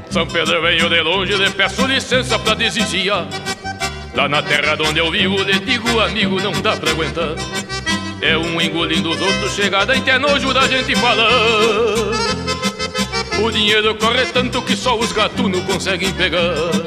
São Pedro venho de longe, lhe peço licença pra desviar. Lá na terra onde eu vivo, lhe digo amigo, não dá pra aguentar. É um engolindo os outros, chegada em ter nojo da gente falar. O dinheiro corre tanto que só os gatunos conseguem pegar.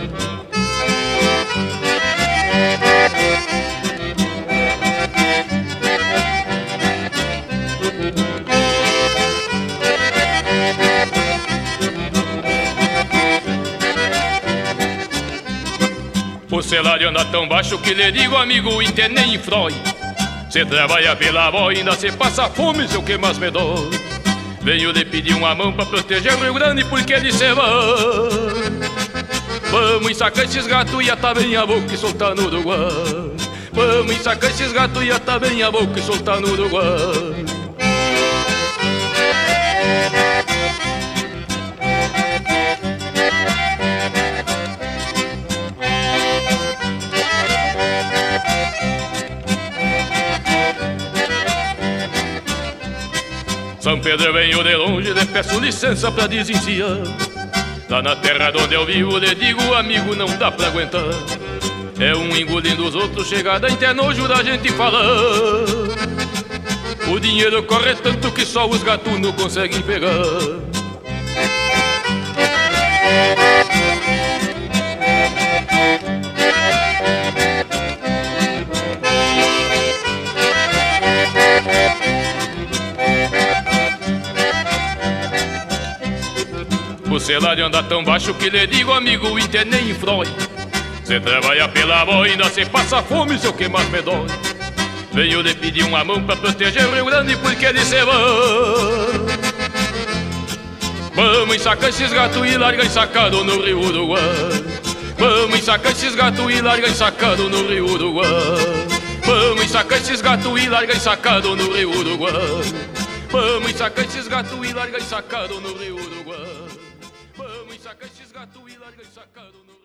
O salário anda tão baixo que lhe digo amigo, inte nem Freud. Cê trabalha pela avó e ainda cê passa fome, seu que mais me dói. Venho lhe pedir uma mão pra proteger o Rio Grande porque ele se vai. Vamos ensacar esses gatos e atar bem a boca e soltar no Uruguai. Vamos ensacar esses gatos e atar bem a boca e soltar no Uruguai. São Pedro venho de longe, lhe peço licença pra desenciar. Lá na terra onde eu vivo, lhe digo amigo, não dá pra aguentar. É um engolindo os outros, chegada em ter nojo da gente falar. O dinheiro corre tanto que só os gatunos conseguem pegar. O salário anda tão baixo que lhe digo amigo, inte nem Freud. Cê trabalha pela avó e ainda cê passa fome, seu que mais me dói. Venho lhe pedir uma mão pra proteger o Rio Grande porque ele se vai. Vamos ensacar esses gatos e larga ensacado no Rio Uruguai. Vamos ensacar esses gatos e larga ensacado no Rio Uruguai. Vamos ensacar esses gatos e larga ensacado no Rio Uruguai. Vamos ensacar esses gatos e larga ensacado no Rio Uruguai. Vamos ensacar esses gatos e larga ensacado no